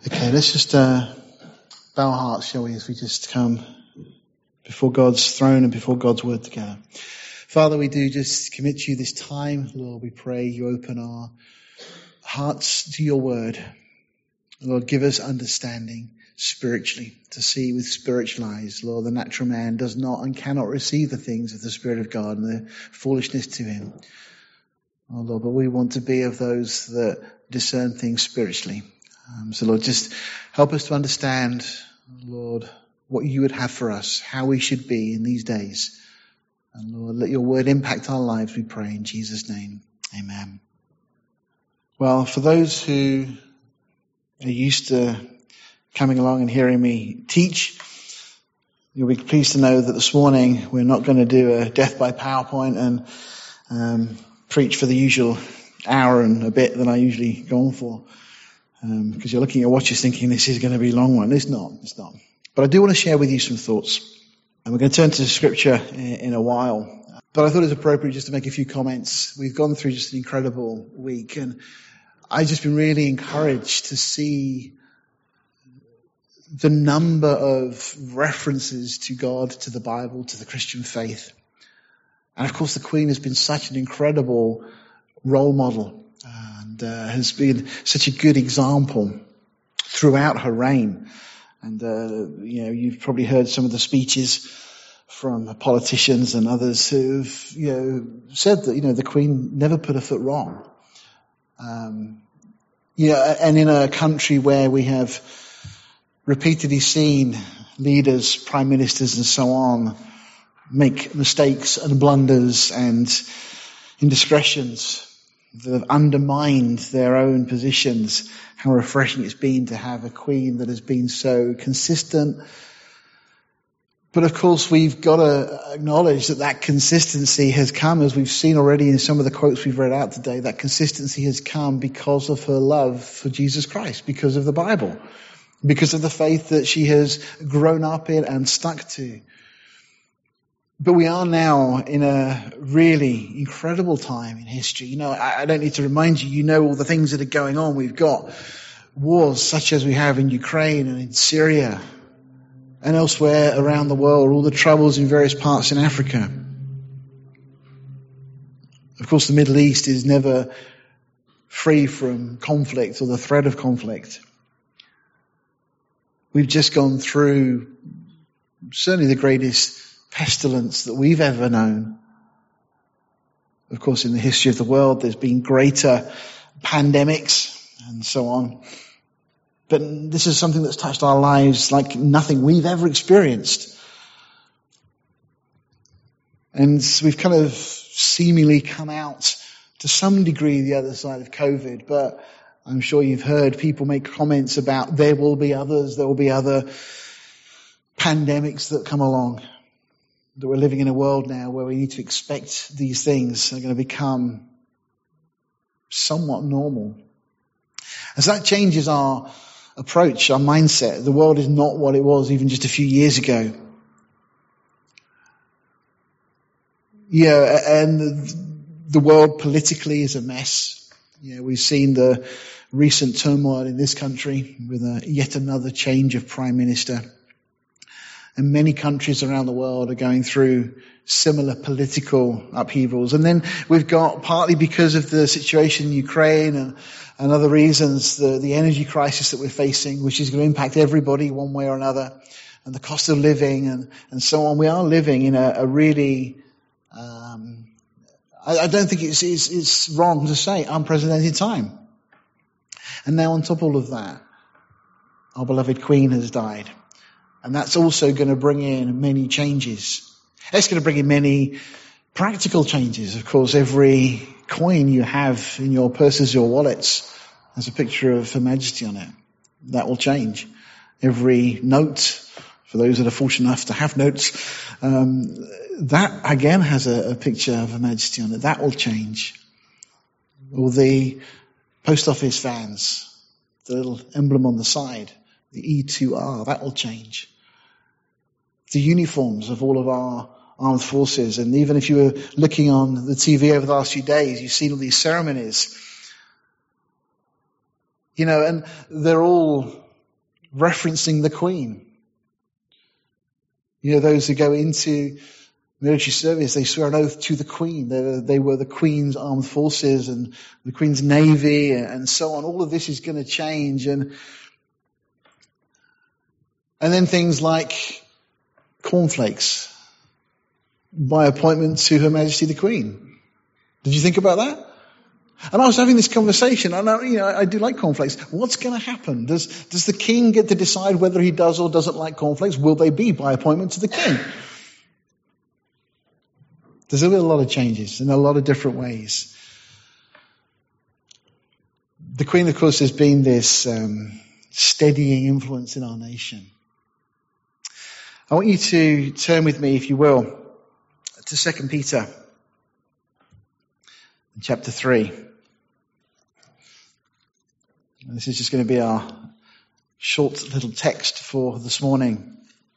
Okay, let's just bow our hearts, shall we, as we just come before God's throne and before God's word together. Father, we do just commit to you this time. Lord, we pray you open our hearts to your word. Lord, give us understanding spiritually, to see with spiritual eyes. Lord, the natural man does not and cannot receive the things of the Spirit of God and the foolishness to him. Oh Lord, but we want to be of those that discern things spiritually. So Lord, just help us to understand, Lord, what you would have for us, how we should be in these days. And Lord, let your word impact our lives, we pray in Jesus' name. Amen. Well, for those who are used to coming along and hearing me teach, you'll be pleased to know that this morning we're not going to do a death by PowerPoint and preach for the usual hour and a bit that I usually go on for. Because you're looking at your watches thinking this is going to be a long one. It's not. But I do want to share with you some thoughts. And we're going to turn to scripture in a while. But I thought it was appropriate just to make a few comments. We've gone through just an incredible week. And I've just been really encouraged to see the number of references to God, to the Bible, to the Christian faith. And of course the Queen has been such an incredible role model. And has been such a good example throughout her reign. And, you've probably heard some of the speeches from politicians and others who've, said that, the Queen never put a foot wrong. And in a country where we have repeatedly seen leaders, prime ministers and so on make mistakes and blunders and indiscretions that have undermined their own positions, how refreshing it's been to have a Queen that has been so consistent. But of course we've got to acknowledge that consistency has come, as we've seen already in some of the quotes we've read out today, that consistency has come because of her love for Jesus Christ, because of the Bible, because of the faith that she has grown up in and stuck to. But we are now in a really incredible time in history. I don't need to remind you, you know all the things that are going on. We've got wars such as we have in Ukraine and in Syria and elsewhere around the world, all the troubles in various parts in Africa. Of course, the Middle East is never free from conflict or the threat of conflict. We've just gone through certainly the greatest pestilence that we've ever known. Of course, in the history of the world, there's been greater pandemics and so on. But this is something that's touched our lives like nothing we've ever experienced. And we've kind of seemingly come out to some degree the other side of COVID, but I'm sure you've heard people make comments about there will be others, there will be other pandemics that come along. That we're living in a world now where we need to expect these things are going to become somewhat normal. As that changes our approach, our mindset, the world is not what it was even just a few years ago. And the world politically is a mess. We've seen the recent turmoil in this country with yet another change of prime minister. And many countries around the world are going through similar political upheavals. And then we've got, partly because of the situation in Ukraine and other reasons, the energy crisis that we're facing, which is going to impact everybody one way or another, and the cost of living and so on. We are living in a really, I don't think it's wrong to say, unprecedented time. And now on top of all of that, our beloved Queen has died. And that's also going to bring in many changes. It's going to bring in many practical changes. Of course, every coin you have in your purses or wallets has a picture of Her Majesty on it. That will change. Every note, for those that are fortunate enough to have notes, that again has a picture of Her Majesty on it. That will change. All the post office vans, the little emblem on the side, the E2R, that will change. The uniforms of all of our armed forces, and even if you were looking on the TV over the last few days, you've seen all these ceremonies. And they're all referencing the Queen. You know, those who go into military service, they swear an oath to the Queen. They were the Queen's armed forces and the Queen's navy and so on. All of this is going to change. And then things like cornflakes by appointment to Her Majesty the Queen. Did you think about that? And I was having this conversation, and I do like cornflakes. What's going to happen? Does the king get to decide whether he does or doesn't like cornflakes? Will they be by appointment to the king? There's a lot of changes in a lot of different ways. The Queen, of course, has been this steadying influence in our nation. I want you to turn with me, if you will, to 2 Peter chapter 3. And this is just going to be our short little text for this morning.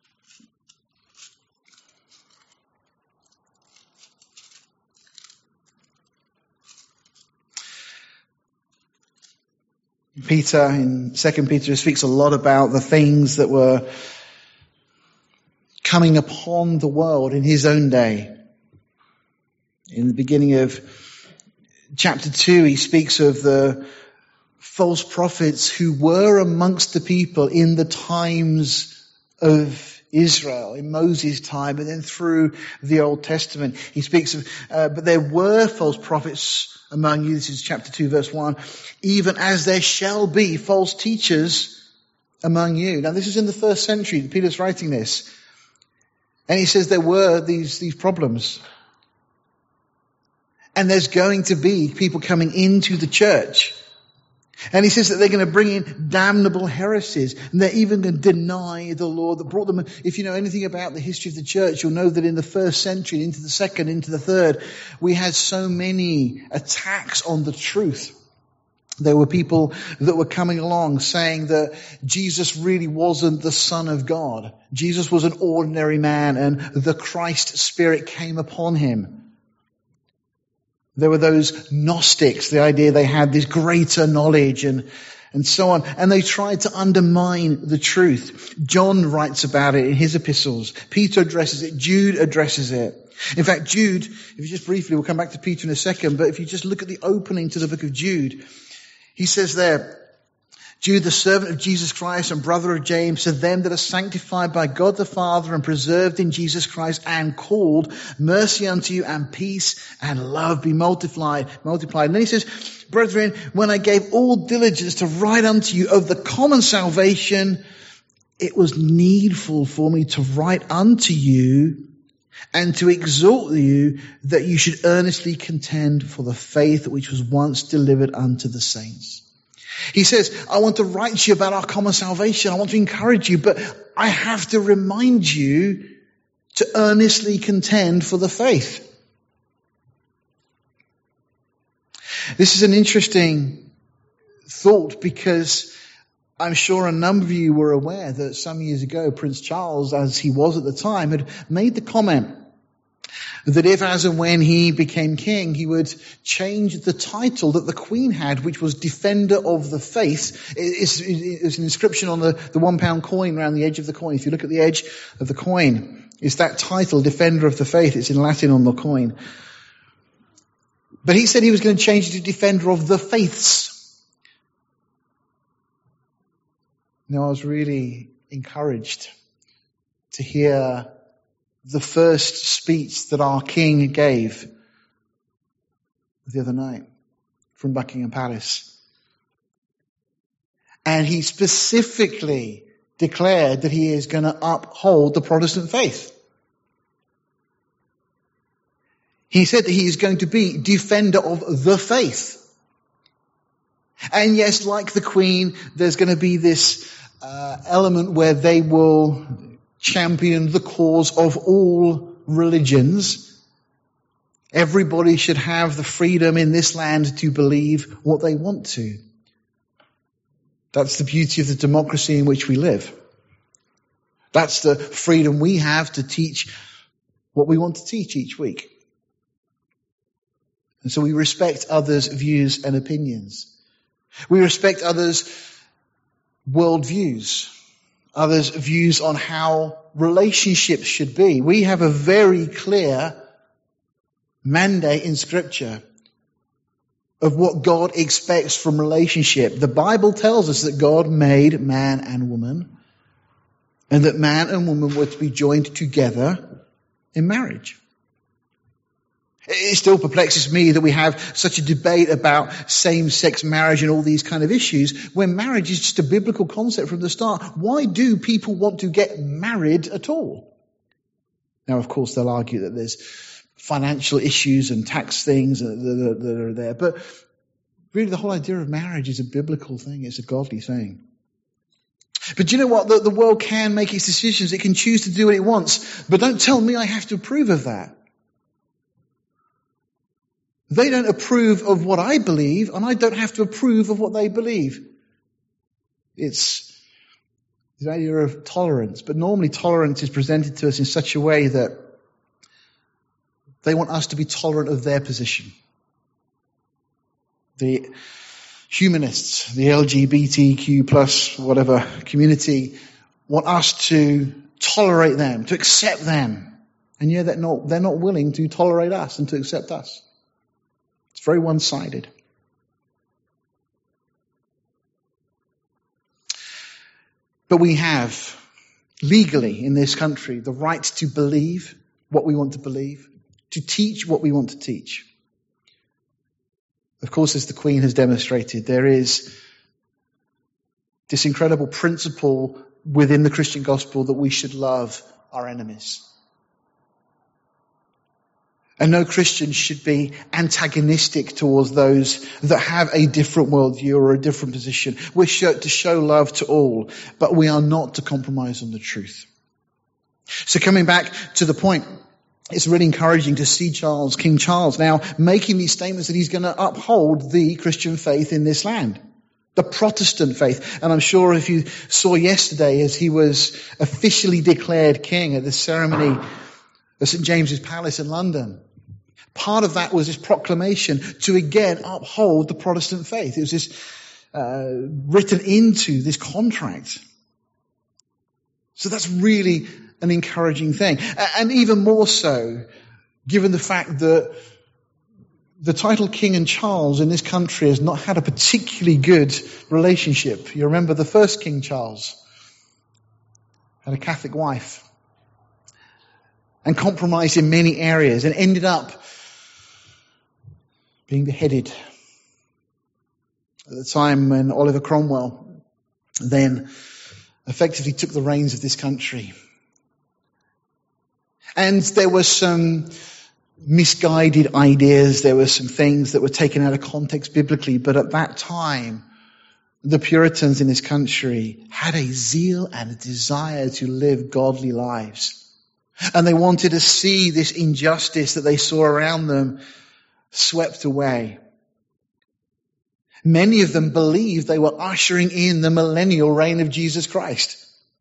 Peter, in 2 Peter, speaks a lot about the things that were coming upon the world in his own day. In the beginning of chapter 2, he speaks of the false prophets who were amongst the people in the times of Israel, in Moses' time, and then through the Old Testament. He speaks of, but there were false prophets among you. This is chapter 2, verse 1. Even as there shall be false teachers among you. Now, this is in the first century. Peter's writing this. And he says there were these problems. And there's going to be people coming into the church. And he says that they're going to bring in damnable heresies. And they're even going to deny the Lord that brought them. If you know anything about the history of the church, you'll know that in the first century, into the second, into the third, we had so many attacks on the truth. There were people that were coming along saying that Jesus really wasn't the Son of God. Jesus was an ordinary man and the Christ Spirit came upon him. There were those Gnostics, the idea they had this greater knowledge and so on. And they tried to undermine the truth. John writes about it in his epistles. Peter addresses it. Jude addresses it. In fact, Jude, if you just briefly, we'll come back to Peter in a second, but if you just look at the opening to the book of Jude, he says there, Jude, the servant of Jesus Christ and brother of James, to them that are sanctified by God the Father and preserved in Jesus Christ and called, mercy unto you and peace and love be multiplied. And then he says, brethren, when I gave all diligence to write unto you of the common salvation, it was needful for me to write unto you and to exhort you that you should earnestly contend for the faith which was once delivered unto the saints. He says, I want to write to you about our common salvation. I want to encourage you, but I have to remind you to earnestly contend for the faith. This is an interesting thought because I'm sure a number of you were aware that some years ago, Prince Charles, as he was at the time, had made the comment that if, as and when he became king, he would change the title that the Queen had, which was Defender of the Faith. It's an inscription on the £1 coin around the edge of the coin. If you look at the edge of the coin, it's that title, Defender of the Faith. It's in Latin on the coin. But he said he was going to change it to Defender of the Faiths. Now, I was really encouraged to hear the first speech that our king gave the other night from Buckingham Palace. And he specifically declared that he is going to uphold the Protestant faith. He said that he is going to be defender of the faith. And yes, like the Queen, there's going to be this element where they will champion the cause of all religions. Everybody should have the freedom in this land to believe what they want to. That's the beauty of the democracy in which we live. That's the freedom we have to teach what we want to teach each week. And so we respect others' views and opinions. We respect others' worldviews. others' views on how relationships should be. We have a very clear mandate in Scripture of what God expects from relationship. The Bible tells us that God made man and woman, and that man and woman were to be joined together in marriage. It still perplexes me that we have such a debate about same-sex marriage and all these kind of issues when marriage is just a biblical concept from the start. Why do people want to get married at all? Now, of course, they'll argue that there's financial issues and tax things that are there, but really the whole idea of marriage is a biblical thing. It's a godly thing. But you know what? The world can make its decisions. It can choose to do what it wants. But don't tell me I have to approve of that. They don't approve of what I believe, and I don't have to approve of what they believe. It's the idea of tolerance. But normally tolerance is presented to us in such a way that they want us to be tolerant of their position. The humanists, the LGBTQ plus whatever community, want us to tolerate them, to accept them. And yet they're not willing to tolerate us and to accept us. It's very one-sided. But we have, legally in this country, the right to believe what we want to believe, to teach what we want to teach. Of course, as the Queen has demonstrated, there is this incredible principle within the Christian gospel that we should love our enemies. And no Christian should be antagonistic towards those that have a different worldview or a different position. We're to show love to all, but we are not to compromise on the truth. So coming back to the point, it's really encouraging to see King Charles now making these statements that he's going to uphold the Christian faith in this land. The Protestant faith. And I'm sure if you saw yesterday as he was officially declared king at the ceremony at St. James's Palace in London, part of that was his proclamation to again uphold the Protestant faith. It was this written into this contract. So that's really an encouraging thing. And even more so, given the fact that the title King and Charles in this country has not had a particularly good relationship. You remember the first King Charles had a Catholic wife and compromised in many areas and ended up being beheaded. At the time when Oliver Cromwell then effectively took the reins of this country. And there were some misguided ideas, there were some things that were taken out of context biblically, but at that time, the Puritans in this country had a zeal and a desire to live godly lives. And they wanted to see this injustice that they saw around them swept away. Many of them believed they were ushering in the millennial reign of Jesus Christ.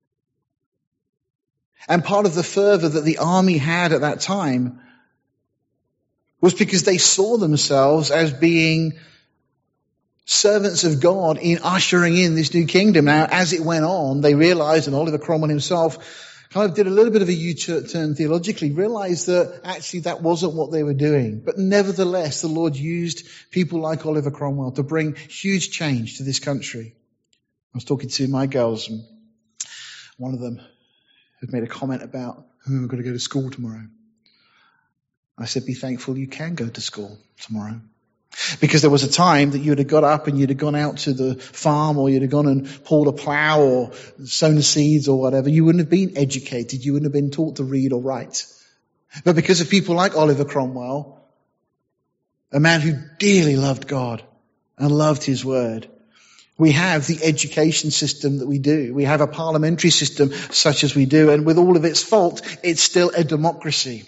And part of the fervor that the army had at that time was because they saw themselves as being servants of God in ushering in this new kingdom. Now, as it went on, they realized, and Oliver Cromwell himself kind of did a little bit of a U-turn theologically, realized that actually that wasn't what they were doing. But nevertheless, the Lord used people like Oliver Cromwell to bring huge change to this country. I was talking to my girls, and one of them had made a comment about, I'm going to go to school tomorrow. I said, be thankful you can go to school tomorrow. Because there was a time that you'd have got up and you'd have gone out to the farm, or you'd have gone and pulled a plough or sown the seeds or whatever. You wouldn't have been educated. You wouldn't have been taught to read or write. But because of people like Oliver Cromwell, a man who dearly loved God and loved his word, we have the education system that we do. We have a parliamentary system such as we do. And with all of its fault, it's still a democracy.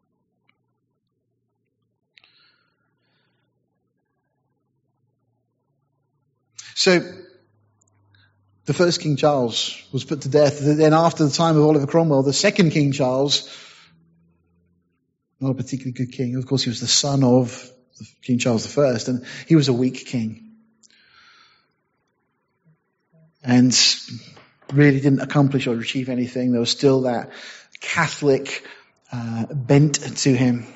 So, the first King Charles was put to death. Then after the time of Oliver Cromwell, the second King Charles, not a particularly good king. Of course, he was the son of King Charles I, and he was a weak king. And really didn't accomplish or achieve anything. There was still that Catholic bent to him.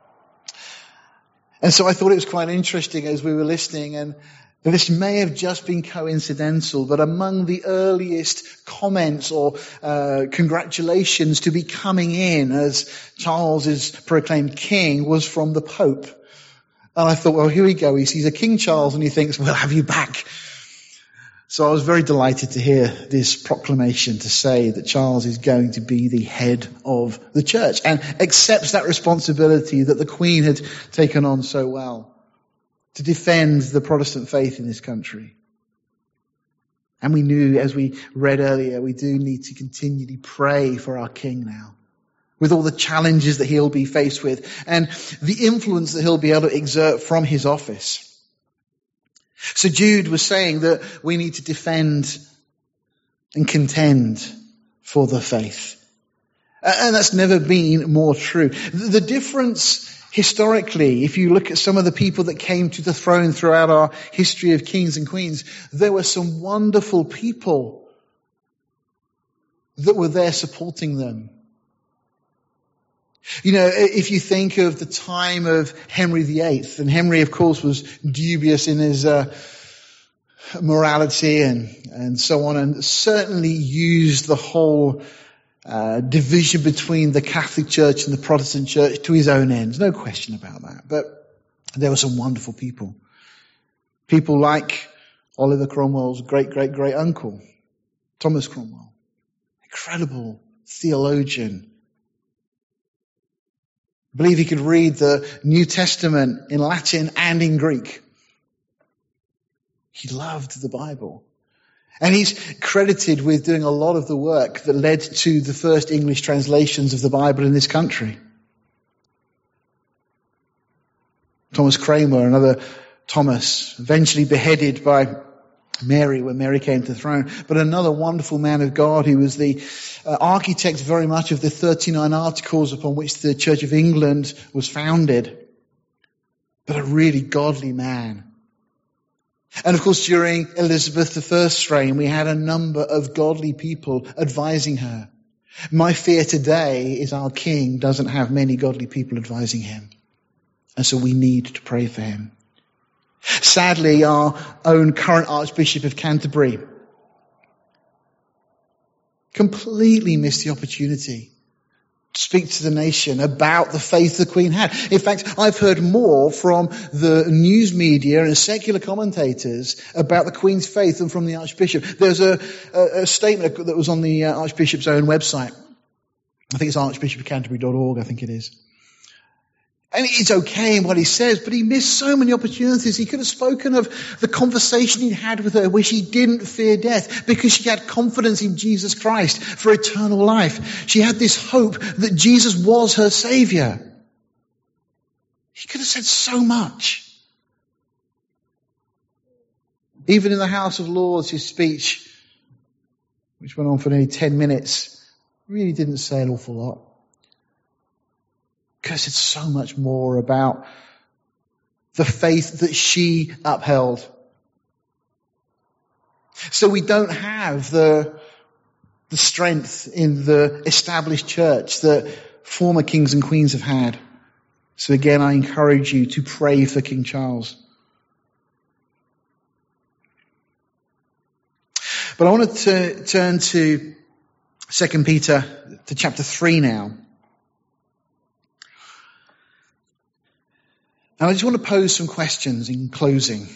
And so I thought it was quite interesting as we were listening, and this may have just been coincidental, but among the earliest comments or congratulations to be coming in as Charles is proclaimed king was from the Pope. And I thought, well, here we go. He sees a King Charles and he thinks, we'll have you back. So I was very delighted to hear this proclamation to say that Charles is going to be the head of the church and accepts that responsibility that the Queen had taken on so well to defend the Protestant faith in this country. And we knew, as we read earlier, we do need to continually pray for our King now, with all the challenges that he'll be faced with and the influence that he'll be able to exert from his office. So Jude was saying that we need to defend and contend for the faith. And that's never been more true. The difference historically, if you look at some of the people that came to the throne throughout our history of kings and queens, there were some wonderful people that were there supporting them. You know, if you think of the time of Henry VIII, and Henry, of course, was dubious in his morality and so on, and certainly used the whole division between the Catholic Church and the Protestant Church to his own ends. No question about that. But there were some wonderful people. People like Oliver Cromwell's great-great-great-uncle, Thomas Cromwell. Incredible theologian. I believe he could read the New Testament in Latin and in Greek. He loved the Bible. And he's credited with doing a lot of the work that led to the first English translations of the Bible in this country. Thomas Cranmer, another Thomas, eventually beheaded by Mary when Mary came to the throne. But another wonderful man of God who was the architect very much of the 39 articles upon which the Church of England was founded. But a really godly man. And of course during Elizabeth I's reign we had a number of godly people advising her. My fear today is our king doesn't have many godly people advising him. And so we need to pray for him. Sadly, our own current Archbishop of Canterbury completely missed the opportunity to speak to the nation about the faith the Queen had. In fact, I've heard more from the news media and secular commentators about the Queen's faith than from the Archbishop. There's a statement that was on the Archbishop's own website. I think it's archbishopofcanterbury.org, I think it is. And it's okay in what he says, but he missed so many opportunities. He could have spoken of the conversation he'd had with her where she didn't fear death because she had confidence in Jesus Christ for eternal life. She had this hope that Jesus was her Savior. He could have said so much. Even in the House of Lords, his speech, which went on for nearly 10 minutes, really didn't say an awful lot. Because it's so much more about the faith that she upheld. So we don't have the strength in the established church that former kings and queens have had. So again, I encourage you to pray for King Charles. But I want to turn to 2 Peter, to chapter 3 now. And I just want to pose some questions in closing.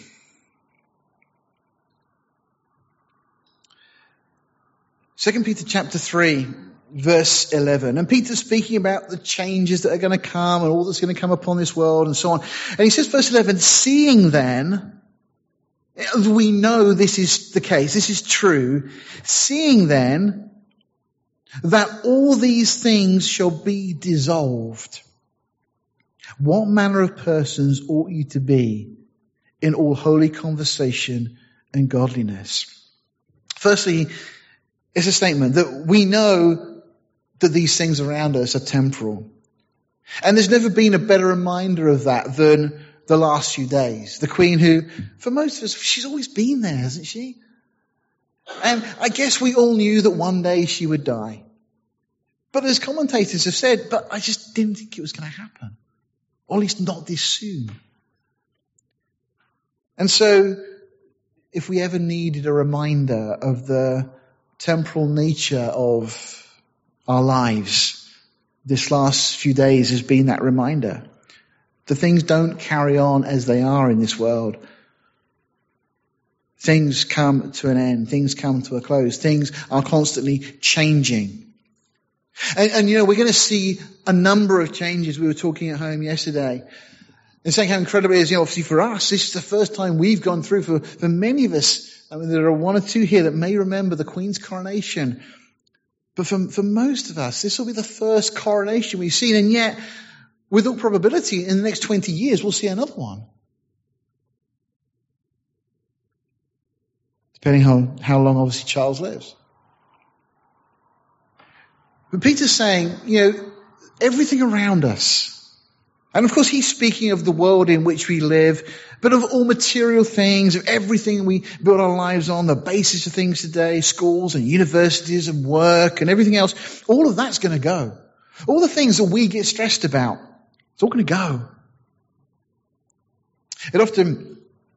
Second Peter chapter 3, verse 11. And Peter's speaking about the changes that are going to come and all that's going to come upon this world and so on. And he says, verse 11, seeing then, we know this is the case, this is true, seeing then that all these things shall be dissolved. What manner of persons ought you to be in all holy conversation and godliness? Firstly, it's a statement that we know that these things around us are temporal. And there's never been a better reminder of that than the last few days. The Queen who, for most of us, she's always been there, hasn't she? And I guess we all knew that one day she would die. But as commentators have said, but I just didn't think it was going to happen. Or at least not this soon. And so, if we ever needed a reminder of the temporal nature of our lives, this last few days has been that reminder. The things don't carry on as they are in this world. Things come to an end. Things come to a close. Things are constantly changing. And we're going to see a number of changes. We were talking at home yesterday and saying how incredible it is. Obviously for us, this is the first time we've gone through. For many of us, I mean, there are one or two here that may remember the Queen's coronation. But for most of us, this will be the first coronation we've seen. And yet, with all probability, in the next 20 years, we'll see another one. Depending on how long, obviously, Charles lives. But Peter's saying, everything around us. And of course, he's speaking of the world in which we live, but of all material things, of everything we build our lives on, the basis of things today, schools and universities and work and everything else. All of that's going to go. All the things that we get stressed about, it's all going to go. It often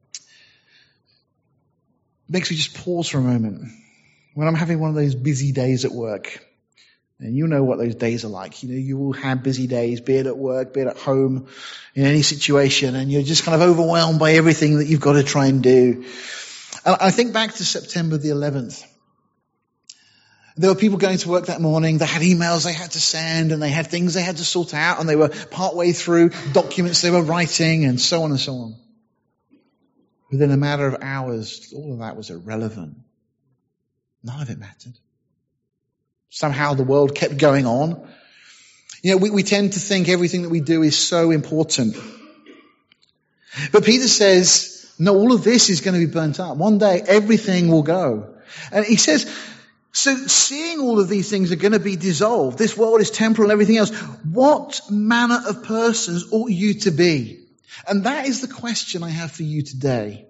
makes me just pause for a moment when I'm having one of those busy days at work. And you know what those days are like. You will have busy days, be it at work, be it at home, in any situation, and you're just kind of overwhelmed by everything that you've got to try and do. And I think back to September the 11th. There were people going to work that morning. They had emails they had to send, and they had things they had to sort out, and they were partway through documents they were writing, and so on and so on. Within a matter of hours, all of that was irrelevant. None of it mattered. Somehow the world kept going on. We tend to think everything that we do is so important. But Peter says, no, all of this is going to be burnt up. One day everything will go. And he says, so seeing all of these things are going to be dissolved, this world is temporal and everything else, what manner of persons ought you to be? And that is the question I have for you today.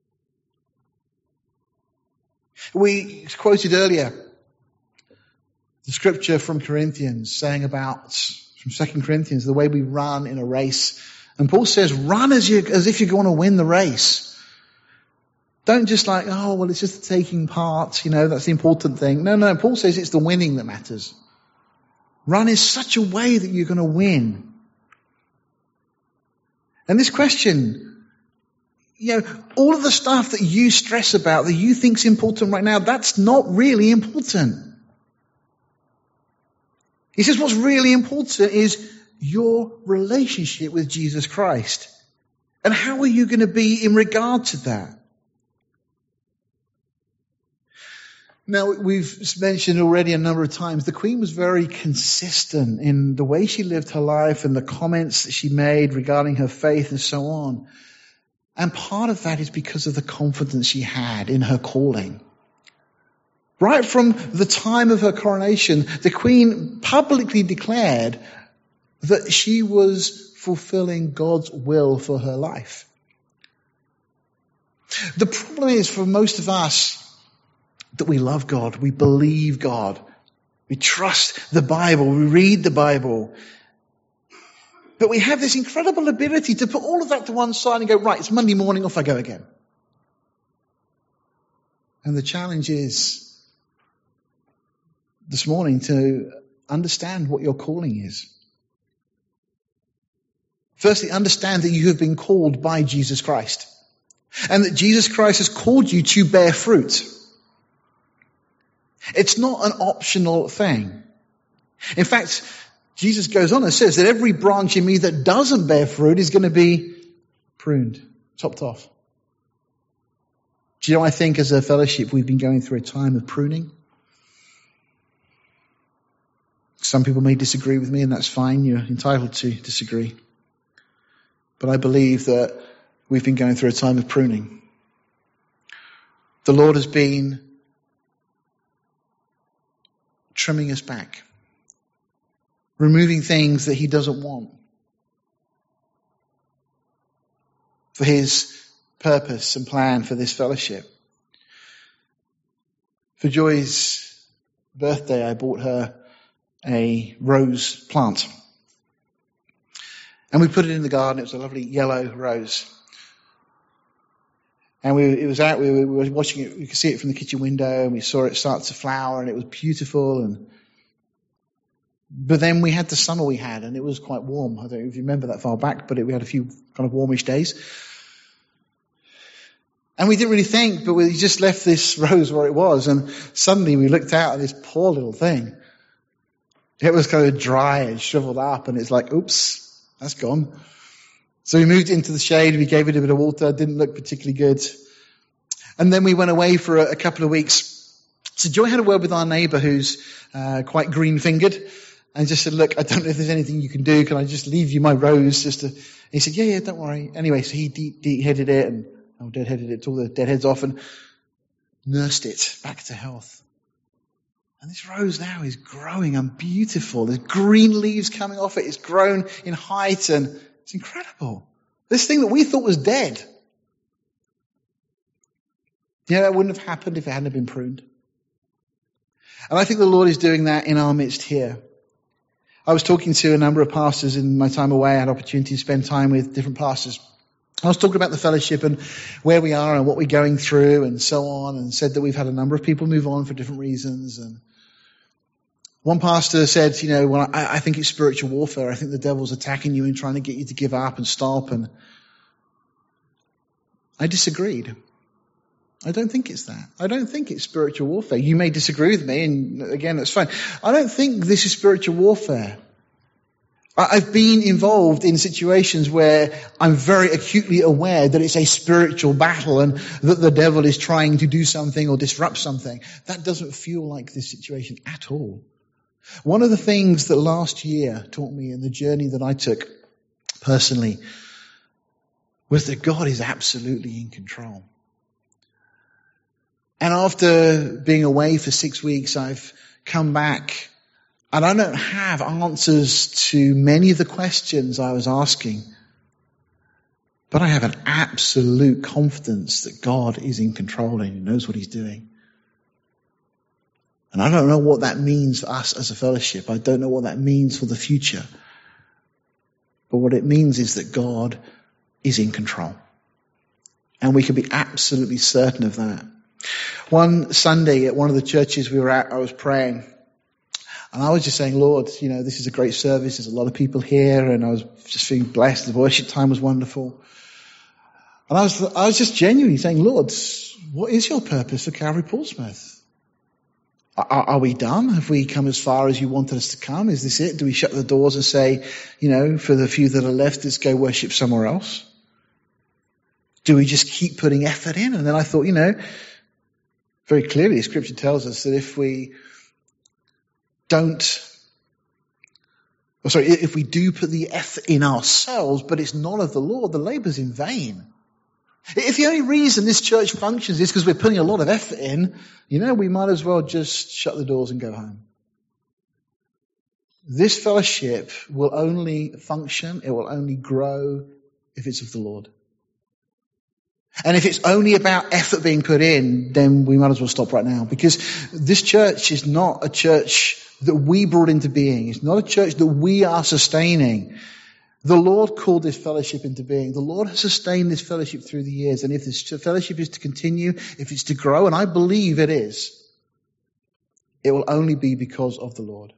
We quoted earlier the scripture from Corinthians saying about, from 2 Corinthians, the way we run in a race. And Paul says, run as if you're going to win the race. Don't just it's just the taking part, that's the important thing. No, Paul says it's the winning that matters. Run in such a way that you're going to win. And this question, all of the stuff that you stress about, that you think's important right now, that's not really important. He says what's really important is your relationship with Jesus Christ. And how are you going to be in regard to that? Now, we've mentioned already a number of times, the Queen was very consistent in the way she lived her life and the comments that she made regarding her faith and so on. And part of that is because of the confidence she had in her calling. Right from the time of her coronation, the Queen publicly declared that she was fulfilling God's will for her life. The problem is for most of us that we love God, we believe God, we trust the Bible, we read the Bible. But we have this incredible ability to put all of that to one side and go, right, it's Monday morning, off I go again. And the challenge is this morning to understand what your calling is. Firstly, understand that you have been called by Jesus Christ. And that Jesus Christ has called you to bear fruit. It's not an optional thing. In fact, Jesus goes on and says that every branch in me that doesn't bear fruit is going to be pruned, chopped off. Do you know, I think as a fellowship we've been going through a time of pruning. Some people may disagree with me, and that's fine. You're entitled to disagree. But I believe that we've been going through a time of pruning. The Lord has been trimming us back, removing things that He doesn't want for His purpose and plan for this fellowship. For Joy's birthday, I bought her a rose plant. And we put it in the garden. It was a lovely yellow rose. And we were watching it. We could see it from the kitchen window, and we saw it start to flower, and it was beautiful. But then we had the summer we had, and it was quite warm. I don't know if you remember that far back, but we had a few kind of warmish days. And we didn't really think, but we just left this rose where it was, and suddenly we looked out at this poor little thing. It was kind of dry and shriveled up, and it's like, oops, that's gone. So we moved into the shade, we gave it a bit of water, didn't look particularly good. And then we went away for a couple of weeks. So Joy had a word with our neighbour who's quite green-fingered, and just said, look, I don't know if there's anything you can do, can I just leave you my rose? And he said, yeah, don't worry. Anyway, so he dead-headed it, and dead-headed it, took all the dead heads off, and nursed it back to health. And this rose now is growing and beautiful. There's green leaves coming off it. It's grown in height, and it's incredible. This thing that we thought was dead. That wouldn't have happened if it hadn't been pruned. And I think the Lord is doing that in our midst here. I was talking to a number of pastors in my time away. I had opportunity to spend time with different pastors. I was talking about the fellowship and where we are and what we're going through and so on, and said that we've had a number of people move on for different reasons. And one pastor said, well, I think it's spiritual warfare. I think the devil's attacking you and trying to get you to give up and stop. And I disagreed. I don't think it's that. I don't think it's spiritual warfare. You may disagree with me, and again, that's fine. I don't think this is spiritual warfare. I've been involved in situations where I'm very acutely aware that it's a spiritual battle and that the devil is trying to do something or disrupt something. That doesn't feel like this situation at all. One of the things that last year taught me in the journey that I took personally was that God is absolutely in control. And after being away for 6 weeks, I've come back, and I don't have answers to many of the questions I was asking. But I have an absolute confidence that God is in control and He knows what He's doing. And I don't know what that means for us as a fellowship. I don't know what that means for the future. But what it means is that God is in control. And we can be absolutely certain of that. One Sunday at one of the churches we were at, I was praying. And I was just saying, Lord, this is a great service. There's a lot of people here. And I was just feeling blessed. The worship time was wonderful. And I was just genuinely saying, Lord, what is your purpose for Calvary Portsmouth? Are we done? Have we come as far as you wanted us to come? Is this it? Do we shut the doors and say, for the few that are left, let's go worship somewhere else? Do we just keep putting effort in? And then I thought, very clearly Scripture tells us that if we do put the effort in ourselves, but it's not of the Lord, the labor's in vain. If the only reason this church functions is because we're putting a lot of effort in, we might as well just shut the doors and go home. This fellowship will only function, it will only grow if it's of the Lord. And if it's only about effort being put in, then we might as well stop right now. Because this church is not a church that we brought into being. It's not a church that we are sustaining. The Lord called this fellowship into being. The Lord has sustained this fellowship through the years. And if this fellowship is to continue, if it's to grow, and I believe it is, it will only be because of the Lord.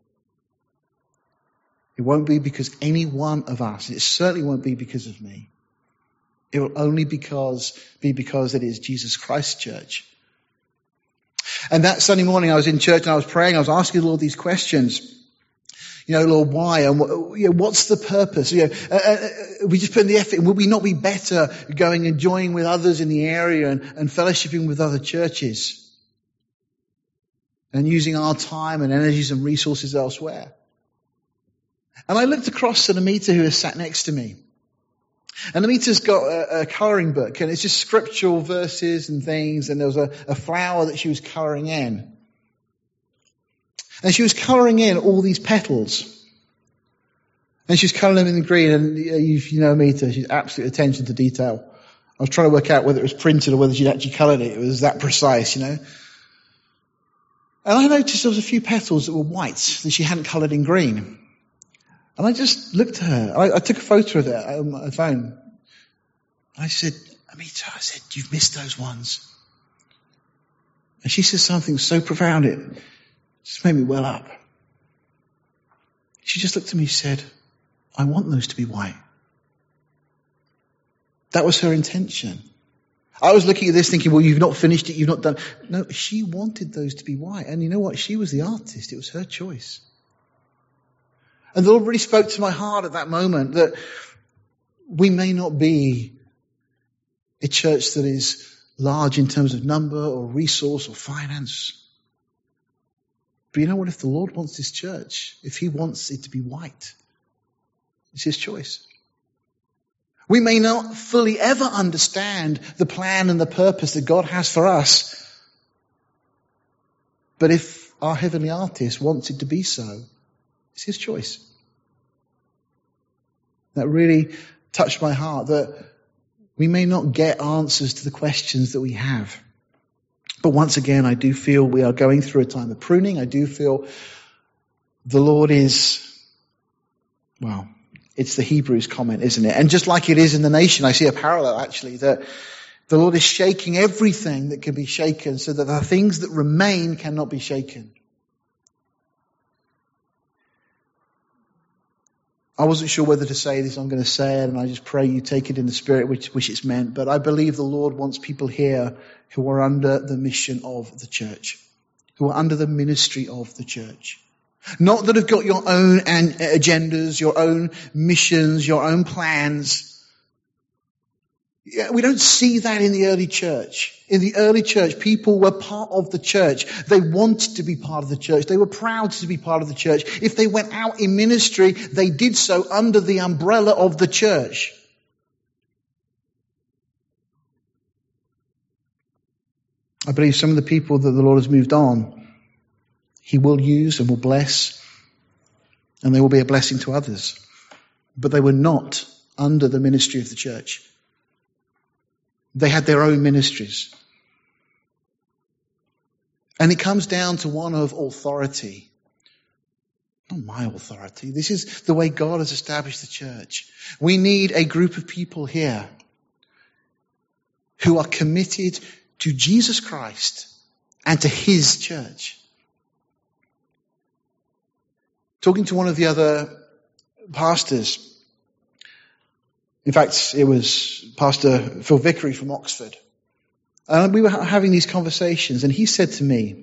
It won't be because any one of us. It certainly won't be because of me. It will only be because it is Jesus Christ's church. And that Sunday morning I was in church and I was praying. I was asking the Lord these questions. Lord, why? And what's the purpose? We just put in the effort. And would we not be better going and joining with others in the area and fellowshipping with other churches? And using our time and energies and resources elsewhere? And I looked across at Amita, who was sat next to me. And Amita's got a colouring book, and it's just scriptural verses and things, and there was a flower that she was colouring in. And she was colouring in all these petals. And she was colouring them in green, and Amita, she's absolute attention to detail. I was trying to work out whether it was printed or whether she'd actually coloured it. It was that precise, And I noticed there was a few petals that were white that she hadn't coloured in green. And I just looked at her. I took a photo of it on my phone. I said, Amita, I said, you've missed those ones. And she said something so profound, it just made me well up. She just looked at me and said, I want those to be white. That was her intention. I was looking at this thinking, well, you've not finished it, you've not done. No, she wanted those to be white. And you know what? She was the artist. It was her choice. And the Lord really spoke to my heart at that moment that we may not be a church that is large in terms of number or resource or finance. But you know what? If the Lord wants this church, if he wants it to be white, it's his choice. We may not fully ever understand the plan and the purpose that God has for us. But if our heavenly artist wants it to be so, it's his choice. That really touched my heart, that we may not get answers to the questions that we have. But once again, I do feel we are going through a time of pruning. I do feel the Lord is, well, it's the Hebrews comment, isn't it? And just like it is in the nation, I see a parallel actually, that the Lord is shaking everything that can be shaken so that the things that remain cannot be shaken. I wasn't sure whether to say this. I'm going to say it, and I just pray you take it in the spirit which it's meant. But I believe the Lord wants people here who are under the mission of the church, who are under the ministry of the church. Not that have got your own agendas, your own missions, your own plans. Yeah, we don't see that in the early church. In the early church, people were part of the church. They wanted to be part of the church. They were proud to be part of the church. If they went out in ministry, they did so under the umbrella of the church. I believe some of the people that the Lord has moved on, he will use and will bless, and they will be a blessing to others. But they were not under the ministry of the church. They had their own ministries. And it comes down to one of authority. Not my authority. This is the way God has established the church. We need a group of people here who are committed to Jesus Christ and to his church. Talking to one of the other pastors, in fact, it was Pastor Phil Vickery from Oxford. And we were having these conversations, and he said to me,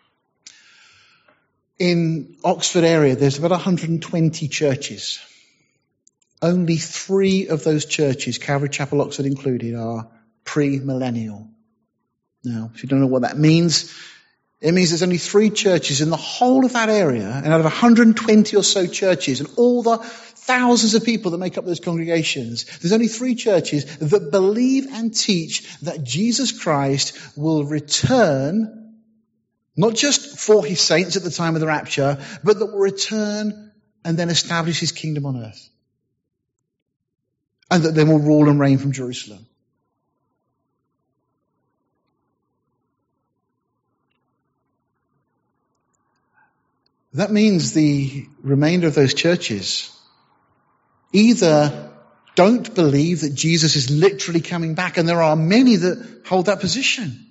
in Oxford area, there's about 120 churches. Only 3 of those churches, Calvary Chapel Oxford included, are pre-millennial. Now, if you don't know what that means, it means there's only 3 churches in the whole of that area, and out of 120 or so churches, and all the thousands of people that make up those congregations, there's only 3 churches that believe and teach that Jesus Christ will return, not just for his saints at the time of the rapture, but that will return and then establish his kingdom on earth. And that then will rule and reign from Jerusalem. That means the remainder of those churches either don't believe that Jesus is literally coming back, and there are many that hold that position.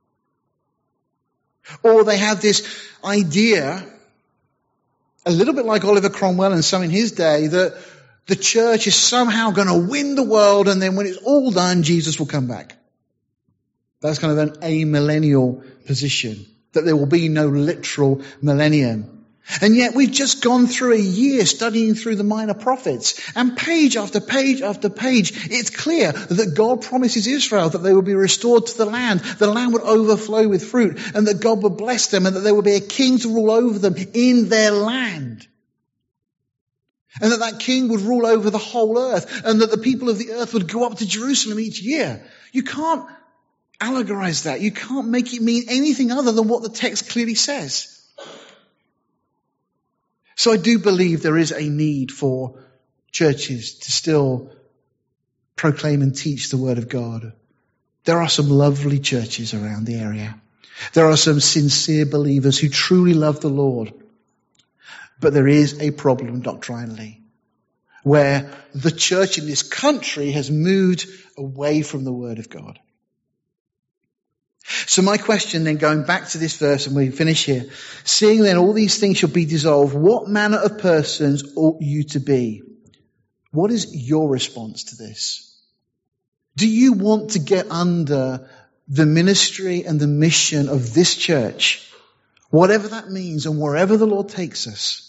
Or they have this idea, a little bit like Oliver Cromwell and some in his day, that the church is somehow going to win the world, and then when it's all done, Jesus will come back. That's kind of an amillennial position, that there will be no literal millennium. And yet we've just gone through a year studying through the minor prophets, and page after page after page, it's clear that God promises Israel that they will be restored to the land would overflow with fruit, and that God would bless them, and that there would be a king to rule over them in their land. And that king would rule over the whole earth, and that the people of the earth would go up to Jerusalem each year. You can't allegorize that. You can't make it mean anything other than what the text clearly says. So I do believe there is a need for churches to still proclaim and teach the word of God. There are some lovely churches around the area. There are some sincere believers who truly love the Lord. But there is a problem doctrinally, where the church in this country has moved away from the Word of God. So my question then, going back to this verse, and we finish here, seeing then all these things shall be dissolved, what manner of persons ought you to be? What is your response to this? Do you want to get under the ministry and the mission of this church, whatever that means and wherever the Lord takes us?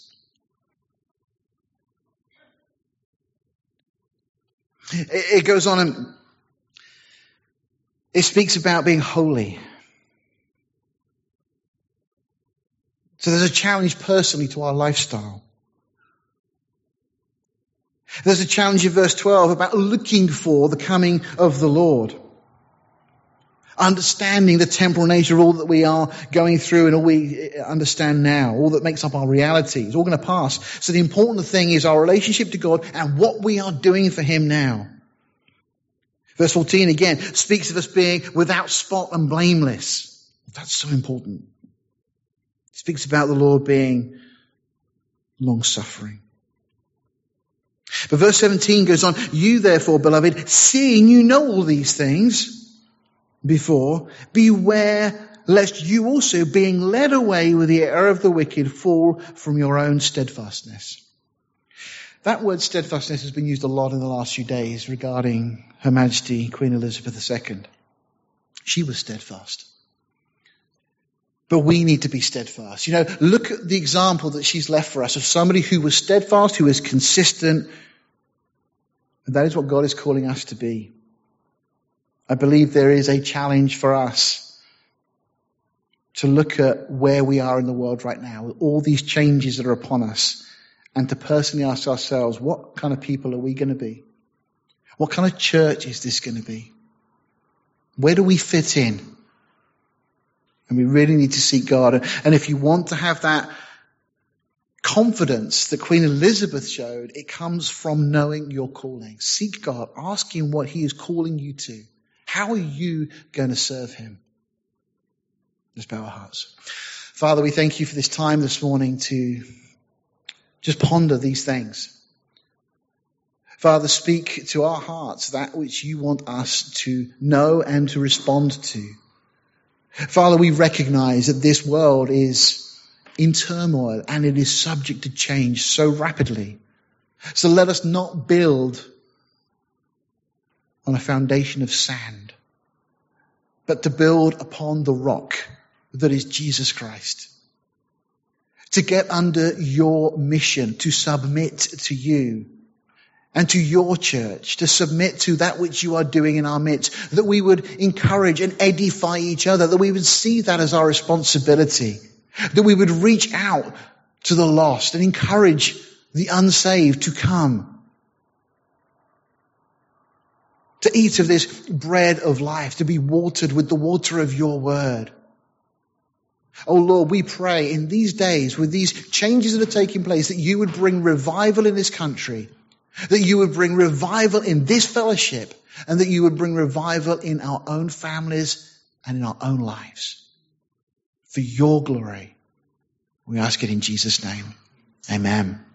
It goes on and it speaks about being holy. So there's a challenge personally to our lifestyle. There's a challenge in verse 12 about looking for the coming of the Lord. Understanding the temporal nature of all that we are going through and all we understand now, all that makes up our reality, is all going to pass. So the important thing is our relationship to God and what we are doing for Him now. Verse 14 again speaks of us being without spot and blameless. That's so important. It speaks about the Lord being long-suffering. But verse 17 goes on, you therefore, beloved, seeing you know all these things before, beware lest you also, being led away with the error of the wicked, fall from your own steadfastness. That word steadfastness has been used a lot in the last few days regarding Her Majesty Queen Elizabeth II. She was steadfast. But we need to be steadfast. You know, look at the example that she's left for us of somebody who was steadfast, who is consistent. And that is what God is calling us to be. I believe there is a challenge for us to look at where we are in the world right now, with all these changes that are upon us, and to personally ask ourselves, what kind of people are we going to be? What kind of church is this going to be? Where do we fit in? And we really need to seek God. And if you want to have that confidence that Queen Elizabeth showed, it comes from knowing your calling. Seek God. Ask Him what He is calling you to. How are you going to serve Him? Let's bow our hearts. Father, we thank You for this time this morning to just ponder these things. Father, speak to our hearts that which You want us to know and to respond to. Father, we recognize that this world is in turmoil and it is subject to change so rapidly. So let us not build on a foundation of sand, but to build upon the rock that is Jesus Christ. To get under Your mission, to submit to You and to Your church, to submit to that which You are doing in our midst, that we would encourage and edify each other, that we would see that as our responsibility, that we would reach out to the lost and encourage the unsaved to come, to eat of this bread of life, to be watered with the water of Your word. Oh Lord, we pray in these days, with these changes that are taking place, that You would bring revival in this country, that You would bring revival in this fellowship, and that You would bring revival in our own families and in our own lives. For Your glory, we ask it in Jesus' name. Amen.